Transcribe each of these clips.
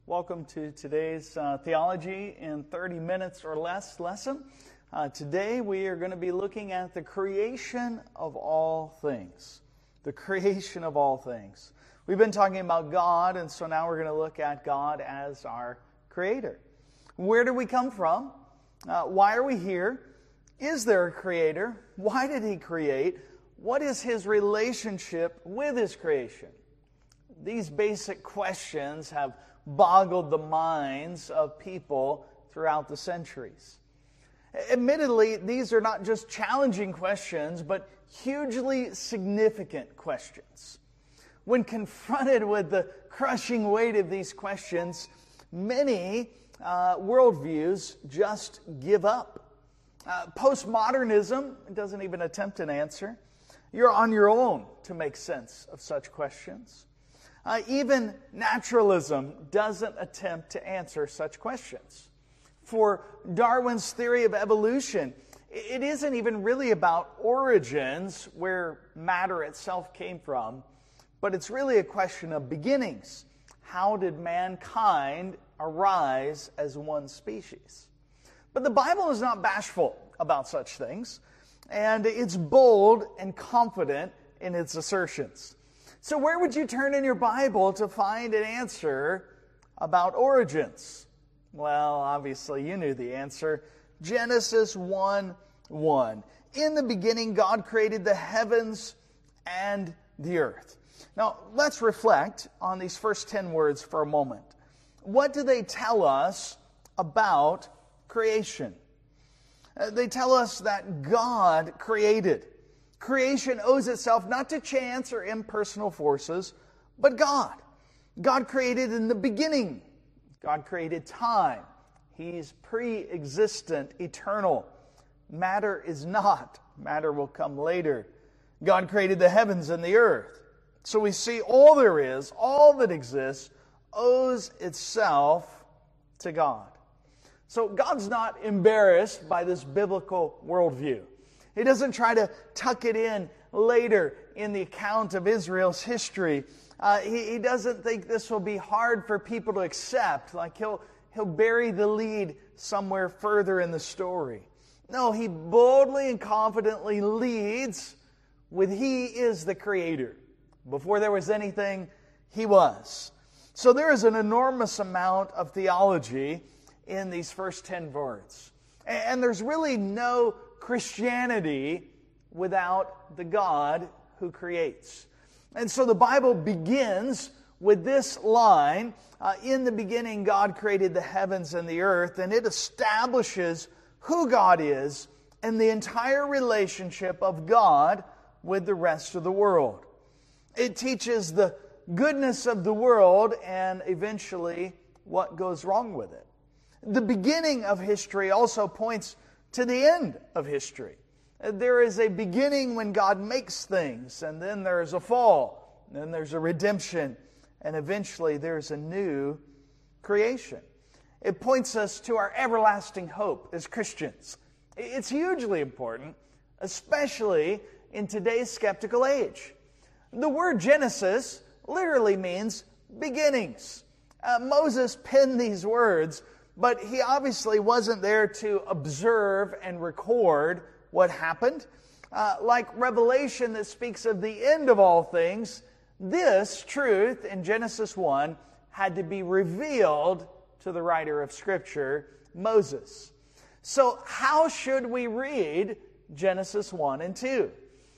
Welcome to today's Theology in 30 Minutes or Less lesson. Today we are going to be looking at the creation of all things. The creation of all things. We've been talking about God, and so now we're going to look at God as our Creator. Where did we come from? Why are we here? Is there a Creator? Why did He create? What is His relationship with His creation? These basic questions have boggled the minds of people throughout the centuries. Admittedly, these are not just challenging questions, but hugely significant questions. When confronted with the crushing weight of these questions, many worldviews just give up. Postmodernism doesn't even attempt an answer. You're on your own to make sense of such questions. Even naturalism doesn't attempt to answer such questions. For Darwin's theory of evolution, it isn't even really about origins, where matter itself came from, but it's really a question of beginnings. How did mankind arise as one species? But the Bible is not bashful about such things, and it's bold and confident in its assertions. So where would you turn in your Bible to find an answer about origins? Well, obviously you knew the answer. Genesis 1:1. In the beginning, God created the heavens and the earth. Now, let's reflect on these first 10 words for a moment. What do they tell us about creation? They tell us that God created. Creation owes itself not to chance or impersonal forces, but God. God created in the beginning. God created time. He's pre-existent, eternal. Matter is not. Matter will come later. God created the heavens and the earth. So we see all there is, all that exists, owes itself to God. So God's not embarrassed by this biblical worldview. He doesn't try to tuck it in later in the account of Israel's history. He doesn't think this will be hard for people to accept, like he'll bury the lead somewhere further in the story. No, he boldly and confidently leads with He is the Creator. Before there was anything, He was. So there is an enormous amount of theology in these first 10 words. And there's really no Christianity without the God who creates. And so the Bible begins with this line, in the beginning God created the heavens and the earth, and it establishes who God is and the entire relationship of God with the rest of the world. It teaches the goodness of the world and eventually what goes wrong with it. The beginning of history also points to the end of history. There is a beginning when God makes things, and then there's a fall, and then there's a redemption, and eventually there's a new creation. It points us to our everlasting hope as Christians. It's hugely important, especially in today's skeptical age. The word Genesis literally means beginnings. Moses penned these words, but he obviously wasn't there to observe and record what happened. Like Revelation that speaks of the end of all things, this truth in Genesis 1 had to be revealed to the writer of Scripture, Moses. So how should we read Genesis 1 and 2?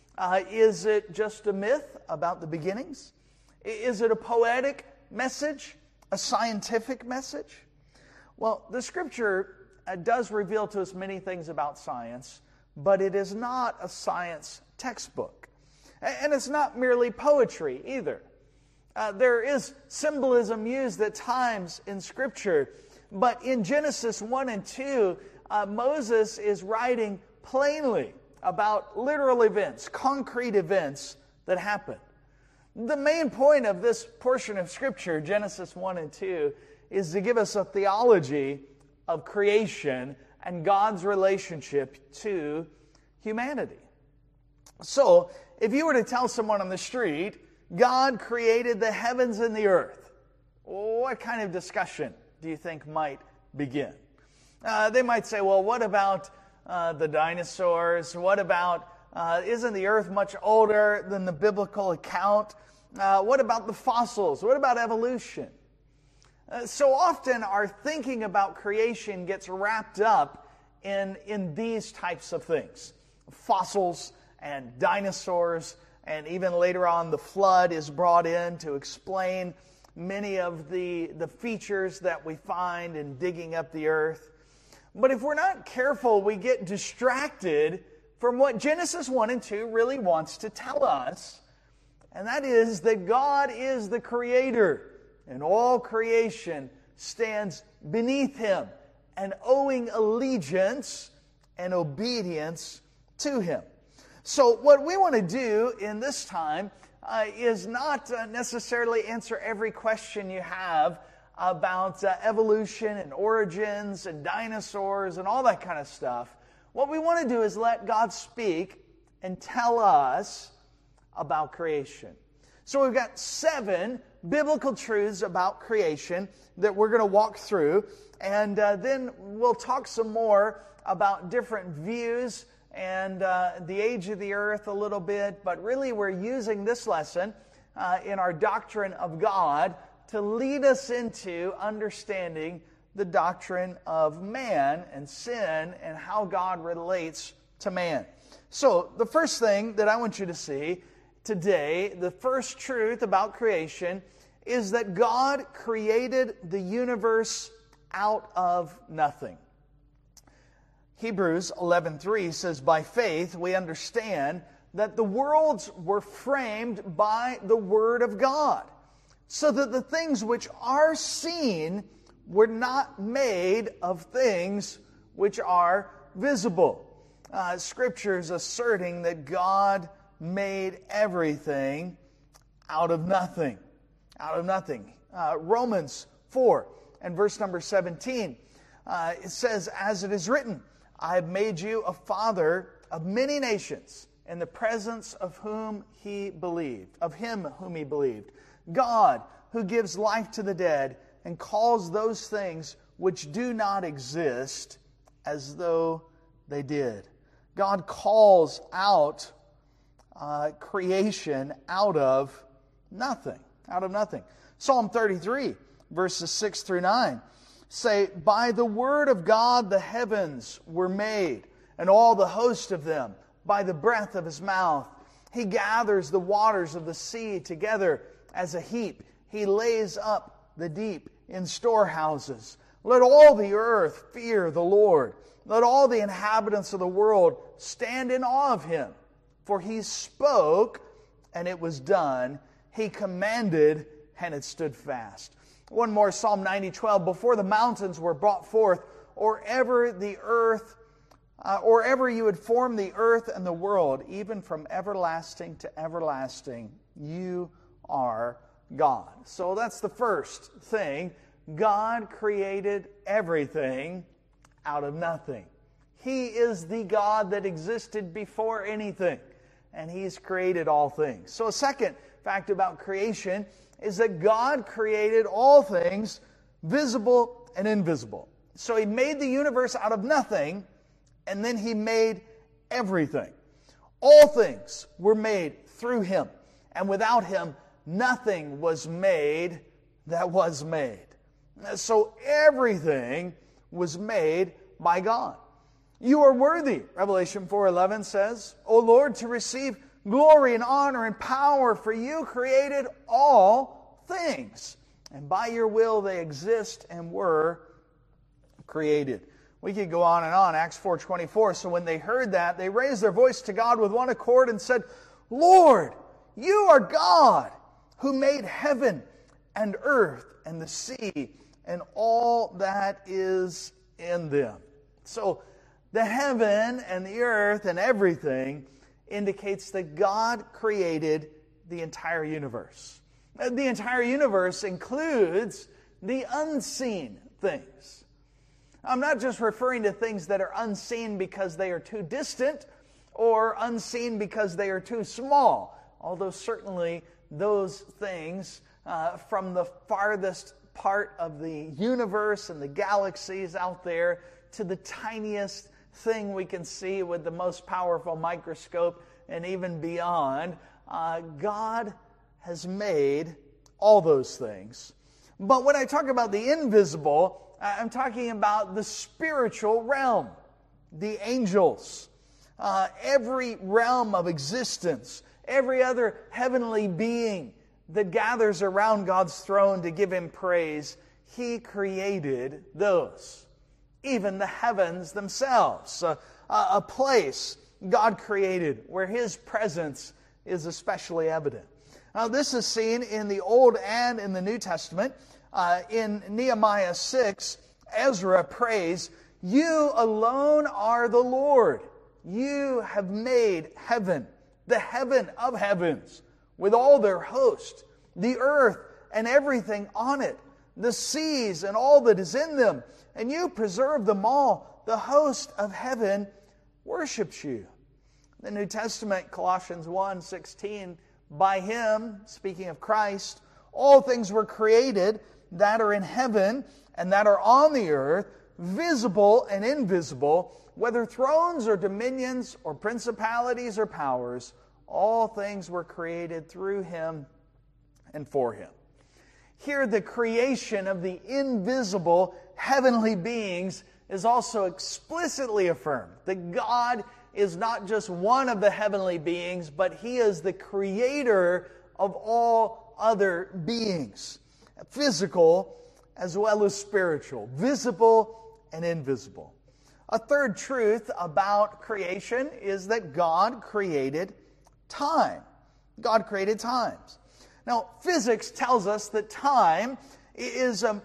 Is it just a myth about the beginnings? Is it a poetic message? A scientific message? Well, the Scripture does reveal to us many things about science, but it is not a science textbook. And it's not merely poetry either. There is symbolism used at times in Scripture, but in Genesis 1 and 2, Moses is writing plainly about literal events, concrete events that happen. The main point of this portion of Scripture, Genesis 1 and 2, is to give us a theology of creation and God's relationship to humanity. So, if you were to tell someone on the street, God created the heavens and the earth, what kind of discussion do you think might begin? They might say, well, what about the dinosaurs? What about, isn't the earth much older than the biblical account? What about the fossils? What about evolution? So often our thinking about creation gets wrapped up in these types of things. Fossils and dinosaurs, and even later on the flood is brought in to explain many of the features that we find in digging up the earth. But if we're not careful, we get distracted from what Genesis 1 and 2 really wants to tell us, and that is that God is the Creator, and all creation stands beneath Him and owing allegiance and obedience to Him. So what we want to do in this time is not necessarily answer every question you have about evolution and origins and dinosaurs and all that kind of stuff. What we want to do is let God speak and tell us about creation. So we've got 7 biblical truths about creation that we're going to walk through, and then we'll talk some more about different views and the age of the earth a little bit, but really we're using this lesson in our doctrine of God to lead us into understanding the doctrine of man and sin and how God relates to man. So the first thing that I want you to see today, the first truth about creation, is that God created the universe out of nothing. Hebrews 11:3 says, by faith we understand that the worlds were framed by the Word of God, so that the things which are seen were not made of things which are visible. Scripture's asserting that God made everything out of nothing. Out of nothing. Romans 4 and verse number 17, it says, as it is written, I have made you a father of many nations in the presence of him whom he believed. God, who gives life to the dead and calls those things which do not exist as though they did. God calls out creation out of nothing. Out of nothing. Psalm 33, verses 6 through 9 say, by the word of God the heavens were made, and all the host of them by the breath of His mouth. He gathers the waters of the sea together as a heap. He lays up the deep in storehouses. Let all the earth fear the Lord. Let all the inhabitants of the world stand in awe of Him. For He spoke, and it was done. He commanded, and it stood fast. One more, Psalm 90:12. Before the mountains were brought forth, or ever you had formed the earth and the world, even from everlasting to everlasting, you are God. So that's the first thing. God created everything out of nothing. He is the God that existed before anything, and He's created all things. So a second fact about creation is that God created all things, visible and invisible. So He made the universe out of nothing, and then He made everything. All things were made through Him, and without Him, nothing was made that was made. So everything was made by God. You are worthy, Revelation 4:11 says, O Lord, to receive glory and honor and power, for you created all things, and by your will they exist and were created. We could go on and on. Acts 4:24. So when they heard that, they raised their voice to God with one accord and said, Lord, you are God, who made heaven and earth and the sea and all that is in them. So the heaven and the earth and everything indicates that God created the entire universe. The entire universe includes the unseen things. I'm not just referring to things that are unseen because they are too distant or unseen because they are too small, although certainly those things from the farthest part of the universe and the galaxies out there to the tiniest thing we can see with the most powerful microscope and even beyond. God has made all those things. But when I talk about the invisible, I'm talking about the spiritual realm, the angels, every realm of existence, every other heavenly being that gathers around God's throne to give Him praise. He created those. Even the heavens themselves, a place God created where His presence is especially evident. Now, this is seen in the Old and in the New Testament. In Nehemiah 6, Ezra prays, "You alone are the Lord. You have made heaven, the heaven of heavens, with all their host, the earth and everything on it, the seas and all that is in them, and you preserve them all. The host of heaven worships you." The New Testament, Colossians 1:16, "By Him," speaking of Christ, "all things were created that are in heaven and that are on the earth, visible and invisible, whether thrones or dominions or principalities or powers, all things were created through Him and for Him." Here, the creation of the invisible heavenly beings is also explicitly affirmed. That God is not just one of the heavenly beings, but He is the creator of all other beings, physical as well as spiritual, visible and invisible. A third truth about creation is that God created time. God created times. Now, physics tells us that time is a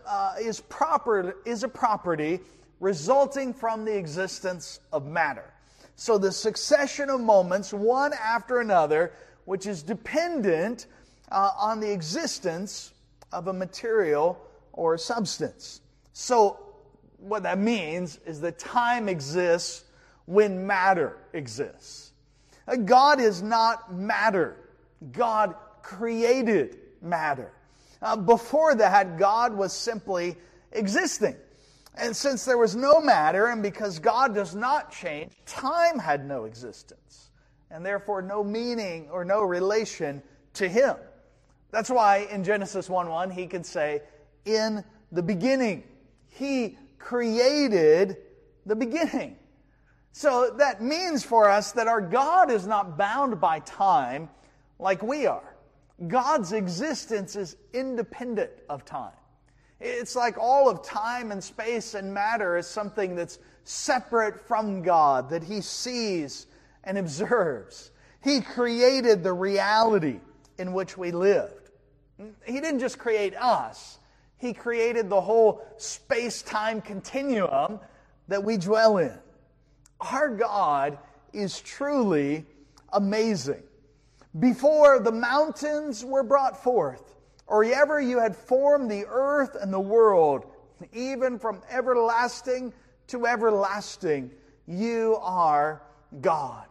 property resulting from the existence of matter. So the succession of moments, one after another, which is dependent on the existence of a material or a substance. So what that means is that time exists when matter exists. God is not matter. God created matter. Before that, God was simply existing. And since there was no matter, and because God does not change, time had no existence, and therefore no meaning or no relation to Him. That's why in Genesis 1:1 He could say, "In the beginning." He created the beginning. So that means for us that our God is not bound by time like we are. God's existence is independent of time. It's like all of time and space and matter is something that's separate from God, that He sees and observes. He created the reality in which we lived. He didn't just create us. He created the whole space-time continuum that we dwell in. Our God is truly amazing. Before the mountains were brought forth, or ever you had formed the earth and the world, even from everlasting to everlasting, you are God.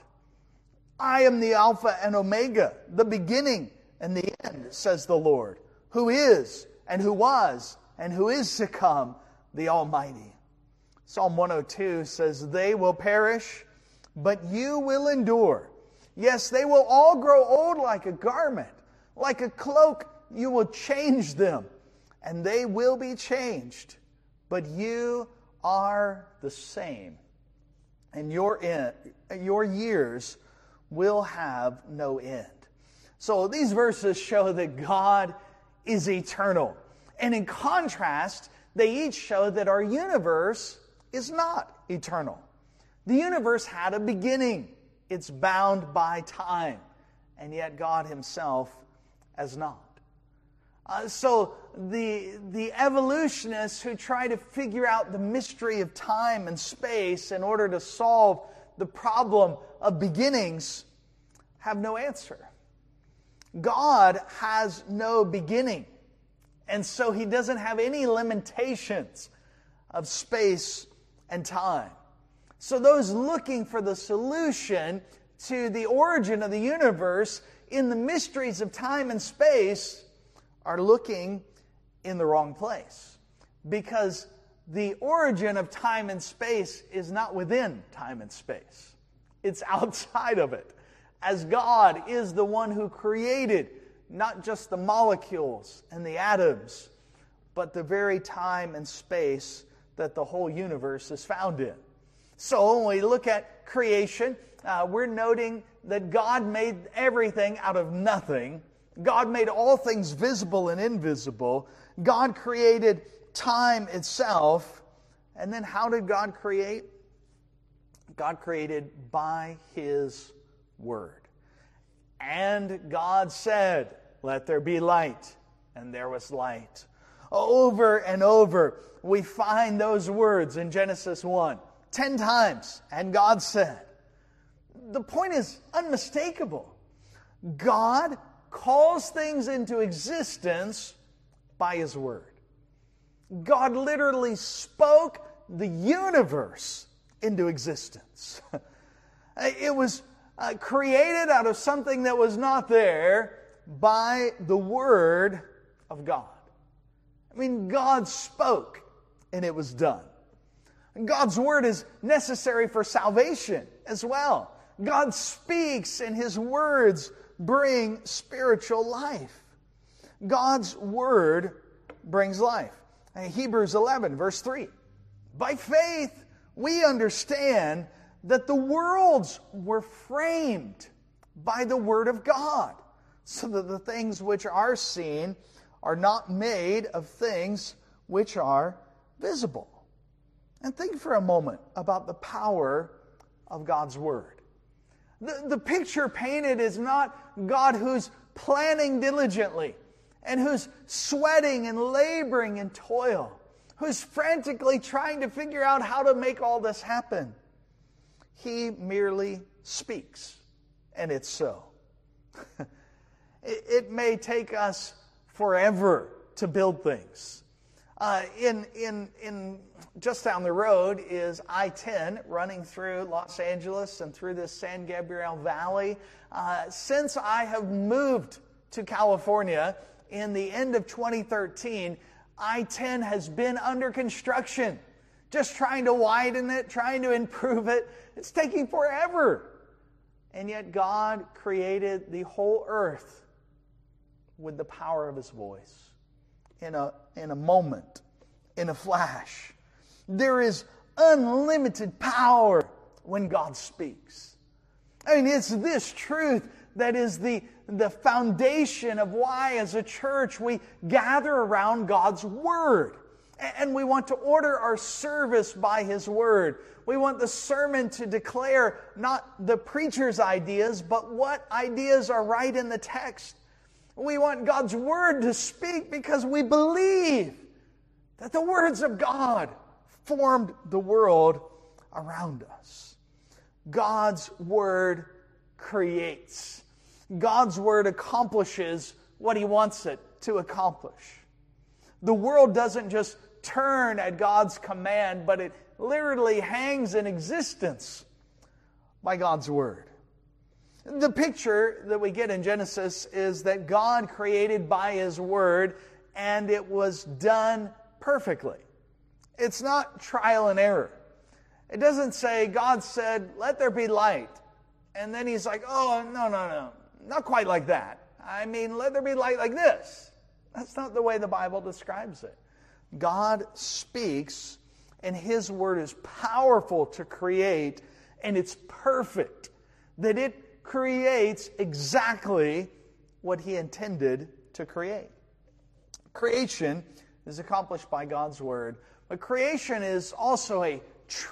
"I am the Alpha and Omega, the beginning and the end," says the Lord, "who is and who was and who is to come, the Almighty." Psalm 102 says, "They will perish, but you will endure. Yes, they will all grow old like a garment. Like a cloak, you will change them, and they will be changed. But you are the same, and your years will have no end." So these verses show that God is eternal. And in contrast, they each show that our universe is not eternal. The universe had a beginning. It's bound by time. And yet God Himself has not. So the evolutionists who try to figure out the mystery of time and space in order to solve the problem of beginnings have no answer. God has no beginning, and so He doesn't have any limitations of space and time. So those looking for the solution to the origin of the universe in the mysteries of time and space are looking in the wrong place, because the origin of time and space is not within time and space. It's outside of it, as God is the one who created not just the molecules and the atoms, but the very time and space that the whole universe is found in. So when we look at creation, we're noting that God made everything out of nothing. God made all things visible and invisible. God created time itself. And then how did God create? God created by His Word. And God said, "Let there be light," and there was light. Over and over, we find those words in Genesis 1, 10 times, and God said. The point is unmistakable. God calls things into existence by His Word. God literally spoke the universe into existence. It was created out of something that was not there by the Word of God. I mean, God spoke and it was done. And God's Word is necessary for salvation as well. God speaks and His words bring spiritual life. God's Word brings life. Hebrews 11, verse 3. By faith, we understand that the worlds were framed by the Word of God, so that the things which are seen are not made of things which are visible. And think for a moment about the power of God's Word. The picture painted is not God who's planning diligently and who's sweating and laboring in toil, who's frantically trying to figure out how to make all this happen. He merely speaks, and it's so. It may take us forever to build things. In just down the road is I-10 running through Los Angeles and through this San Gabriel Valley. Since I have moved to California in the end of 2013, I-10 has been under construction. Just trying to widen it, trying to improve it. It's taking forever. And yet God created the whole earth with the power of His voice. In a moment, in a flash. There is unlimited power when God speaks. I mean, it's this truth that is the foundation of why, as a church, we gather around God's Word. And we want to order our service by His Word. We want the sermon to declare not the preacher's ideas, but what ideas are right in the text. We want God's Word to speak because we believe that the words of God formed the world around us. God's Word creates. God's Word accomplishes what He wants it to accomplish. The world doesn't just turn at God's command, but it literally hangs in existence by God's Word. The picture that we get in Genesis is that God created by His Word, and it was done perfectly. It's not trial and error. It doesn't say God said, "Let there be light," and then He's like, "Oh, no, not quite like that. I mean, let there be light like this." That's not the way the Bible describes it. God speaks, and His Word is powerful to create, and it's perfect, that it creates exactly what He intended to create. Creation is accomplished by God's Word, but creation is also a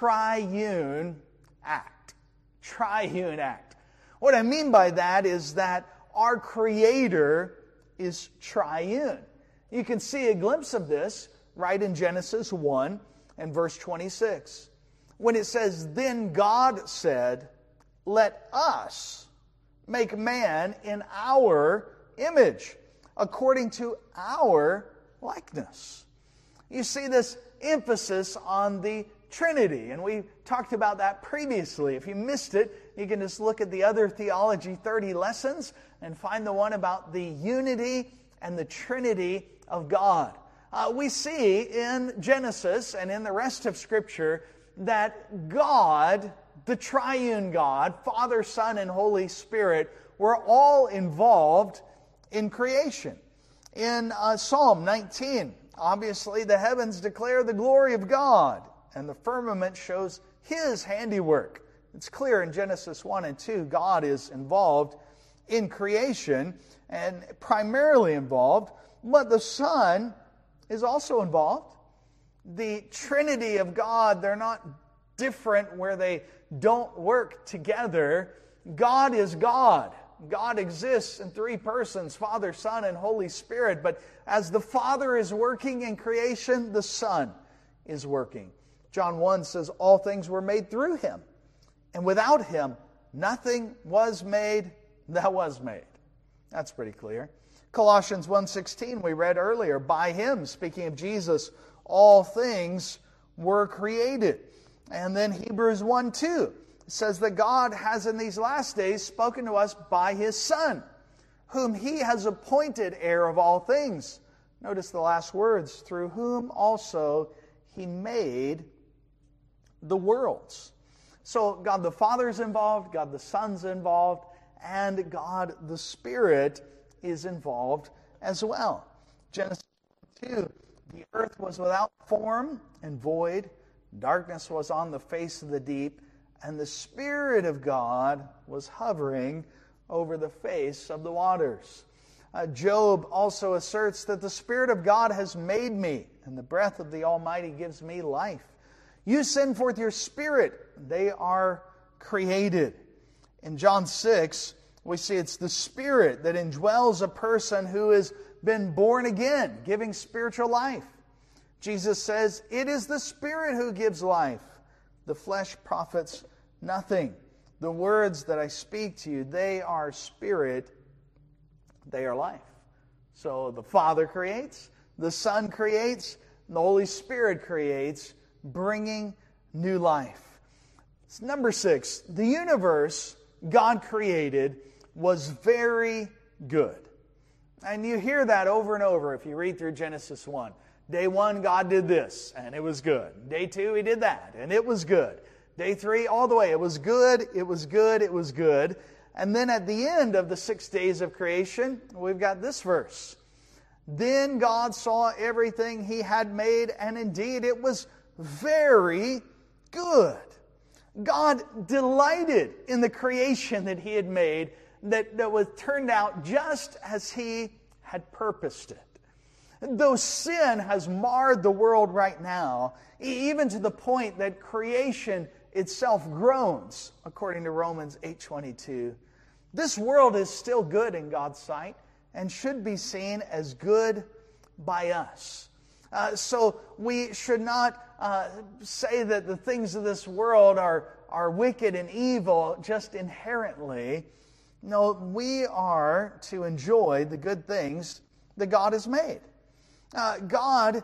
triune act. Triune act. What I mean by that is that our Creator is triune. You can see a glimpse of this right in Genesis 1 and verse 26. When it says, "Then God said, let us make man in our image, according to our likeness." You see this emphasis on the Trinity, and we talked about that previously. If you missed it, you can just look at the other Theology 30 lessons and find the one about the unity and the Trinity of God. We see in Genesis and in the rest of Scripture that God, the triune God, Father, Son, and Holy Spirit, were all involved in creation. In Psalm 19, obviously the heavens declare the glory of God, and the firmament shows His handiwork. It's clear in Genesis 1 and 2, God is involved in creation and primarily involved, but the Son is also involved. The Trinity of God, they're not different where they don't work together. God is God. God exists in three persons, Father, Son, and Holy Spirit. But as the Father is working in creation, the Son is working. John 1 says, all things were made through Him, and without Him, nothing was made that was made. That's pretty clear. Colossians 1:16 we read earlier, by Him, speaking of Jesus, all things were created. And then Hebrews 1:2 says that God has in these last days spoken to us by His Son, whom He has appointed heir of all things. Notice the last words, through whom also He made the worlds. So God the Father is involved, God the Son's involved, and God the Spirit is involved as well. Genesis 2, the earth was without form and void, darkness was on the face of the deep, and the Spirit of God was hovering over the face of the waters. Job also asserts that the Spirit of God has made me, and the breath of the Almighty gives me life. You send forth your Spirit, they are created. In John 6, we see it's the Spirit that indwells a person who has been born again, giving spiritual life. Jesus says, it is the Spirit who gives life. The flesh profits nothing. The words that I speak to you, they are spirit, they are life. So the Father creates, the Son creates, and the Holy Spirit creates, bringing new life. Number 6, the universe God created was very good. And you hear that over and over if you read through Genesis 1. Day 1, God did this, and it was good. Day 2, He did that, and it was good. Day 3, all the way, it was good, it was good, it was good. And then at the end of the 6 days of creation, we've got this verse. Then God saw everything He had made, and indeed it was very good. God delighted in the creation that He had made, that was turned out just as He had purposed it. Though sin has marred the world right now, even to the point that creation itself groans, according to Romans 8:22, this world is still good in God's sight and should be seen as good by us. So we should not say that the things of this world are wicked and evil just inherently. No, we are to enjoy the good things that God has made. God,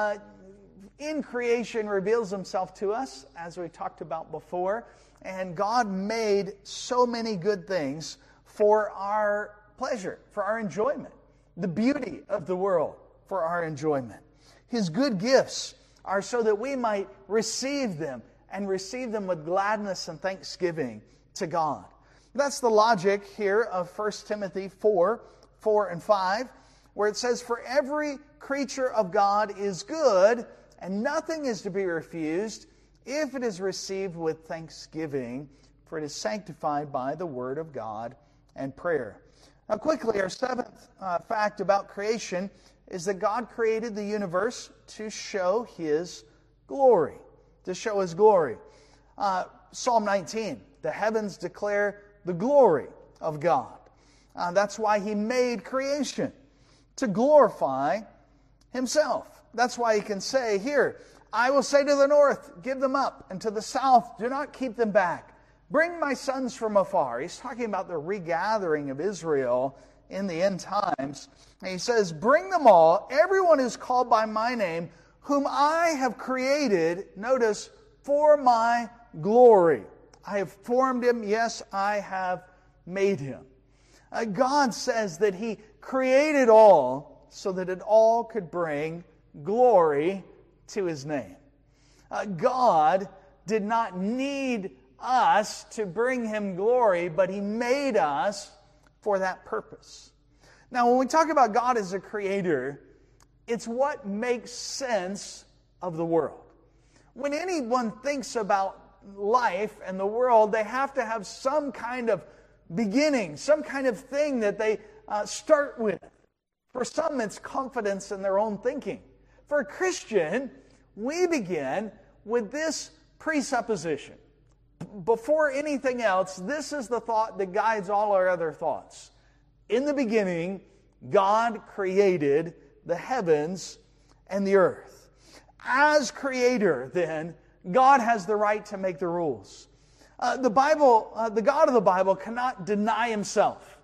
in creation, reveals Himself to us, as we talked about before. And God made so many good things for our pleasure, for our enjoyment. The beauty of the world for our enjoyment. His good gifts are so that we might receive them, and receive them with gladness and thanksgiving to God. That's the logic here of 1 Timothy 4 and 5, where it says, for every creature of God is good, and nothing is to be refused if it is received with thanksgiving, for it is sanctified by the word of God and prayer. Now quickly, our seventh fact about creation is that God created the universe to show His glory. To show His glory. Psalm 19, the heavens declare the glory of God. That's why He made creation, to glorify Himself. That's why He can say, here, I will say to the north, give them up, and to the south, do not keep them back. Bring my sons from afar. He's talking about the regathering of Israel in the end times. And He says, bring them all, everyone who's called by my name, whom I have created, notice, for my glory. I have formed him, yes, I have made him. God says that He created all so that it all could bring glory to His name. God did not need us to bring Him glory, but He made us for that purpose. Now, when we talk about God as a creator, it's what makes sense of the world. When anyone thinks about life and the world, they have to have some kind of beginning, some kind of thing that they start with. For some, it's confidence in their own thinking. For a Christian, we begin with this presupposition. Before anything else, this is the thought that guides all our other thoughts. In the beginning, God created the heavens and the earth. As creator, then, God has the right to make the rules. The God of the Bible cannot deny Himself.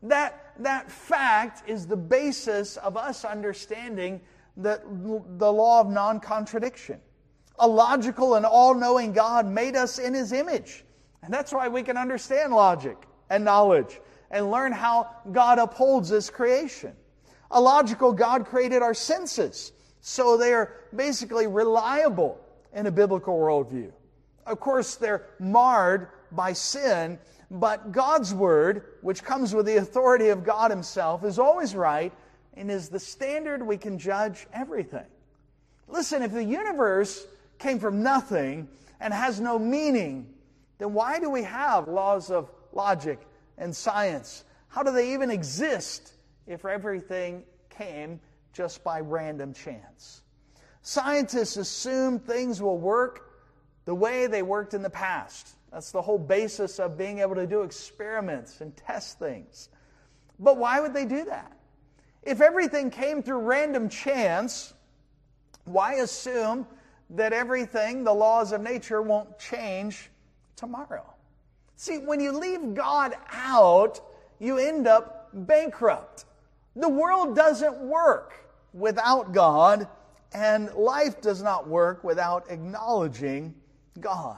That fact is the basis of us understanding the law of non-contradiction. A logical and all-knowing God made us in His image. And that's why we can understand logic and knowledge and learn how God upholds His creation. A logical God created our senses, so they are basically reliable in a biblical worldview. Of course, they're marred by sin, but God's Word, which comes with the authority of God Himself, is always right and is the standard we can judge everything. Listen, if the universe came from nothing and has no meaning, then why do we have laws of logic and science? How do they even exist if everything came just by random chance? Scientists assume things will work the way they worked in the past. That's the whole basis of being able to do experiments and test things. But why would they do that? If everything came through random chance, why assume that everything, the laws of nature, won't change tomorrow? See, when you leave God out, you end up bankrupt. The world doesn't work without God, and life does not work without acknowledging God.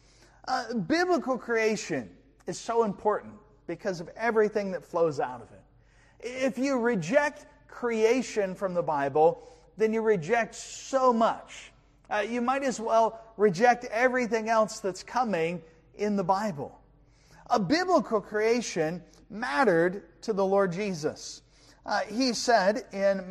Biblical creation is so important because of everything that flows out of it. If you reject creation from the Bible, then you reject so much. You might as well reject everything else that's coming in the Bible. A biblical creation mattered to the Lord Jesus. He said in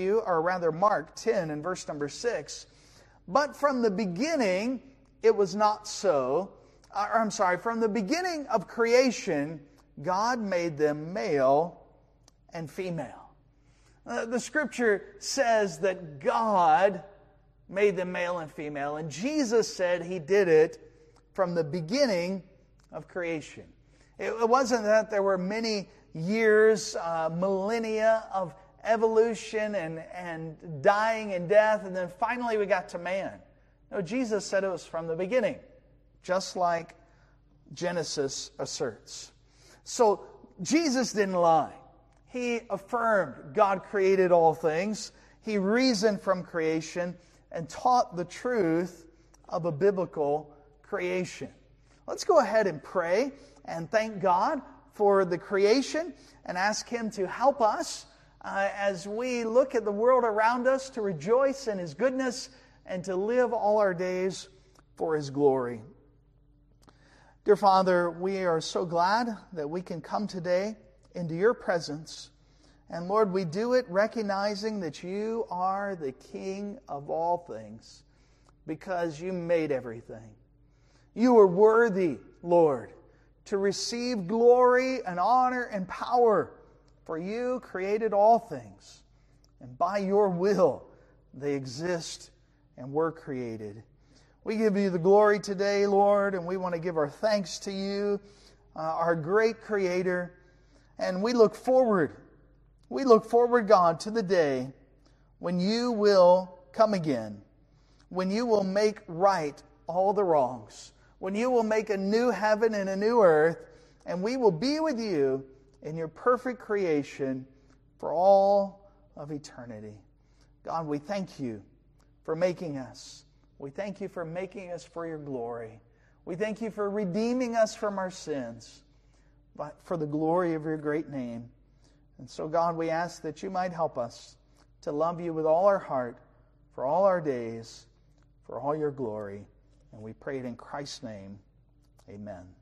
Mark 10 and verse number 6, "But from the beginning it was not so." From the beginning of creation, God made them male and female. The Scripture says that God made them male and female, and Jesus said He did it from the beginning of creation. It wasn't that there were many years, millennia of evolution and dying and death, and then finally we got to man. No, Jesus said it was from the beginning, just like Genesis asserts. So Jesus didn't lie. He affirmed God created all things. He reasoned from creation and taught the truth of a biblical creation. Let's go ahead and pray and thank God for the creation and ask Him to help us as we look at the world around us to rejoice in His goodness and to live all our days for His glory. Dear Father, we are so glad that we can come today into Your presence. And Lord, we do it recognizing that You are the King of all things because You made everything. You are worthy, Lord, to receive glory and honor and power, for You created all things, and by Your will they exist and were created. We give You the glory today, Lord, and we want to give our thanks to You, our great Creator, and we look forward, God, to the day when You will come again, when You will make right all the wrongs, when You will make a new heaven and a new earth, and we will be with You in Your perfect creation for all of eternity. God, we thank You for making us. We thank You for making us for Your glory. We thank You for redeeming us from our sins, but for the glory of Your great name. And so, God, we ask that You might help us to love You with all our heart, for all our days, for all your glory. And we pray it in Christ's name. Amen.